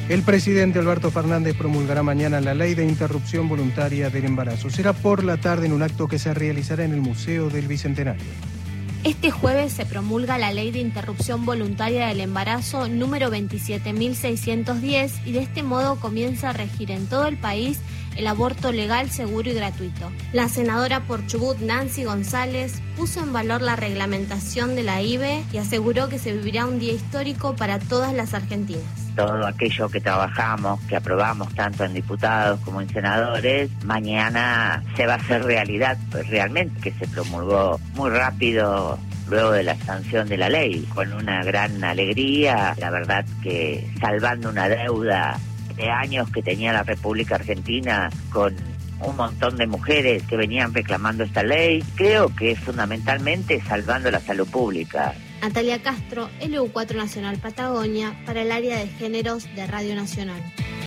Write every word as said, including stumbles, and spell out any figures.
El presidente Alberto Fernández promulgará mañana la ley de interrupción voluntaria del embarazo. Será por la tarde en un acto que se realizará en el Museo del Bicentenario. Este jueves se promulga la Ley de Interrupción Voluntaria del Embarazo número veintisiete mil seiscientos diez y de este modo comienza a regir en todo el país el aborto legal, seguro y gratuito. La senadora por Chubut, Nancy González, puso en valor la reglamentación de la I V E y aseguró que se vivirá un día histórico para todas las argentinas. Todo aquello que trabajamos, que aprobamos tanto en diputados como en senadores, mañana se va a hacer realidad, pues realmente que se promulgó muy rápido luego de la sanción de la ley, con una gran alegría, la verdad que salvando una deuda de años que tenía la República Argentina con un montón de mujeres que venían reclamando esta ley, creo que es fundamentalmente salvando la salud pública. Natalia Castro, L U cuatro Nacional Patagonia, para el área de géneros de Radio Nacional.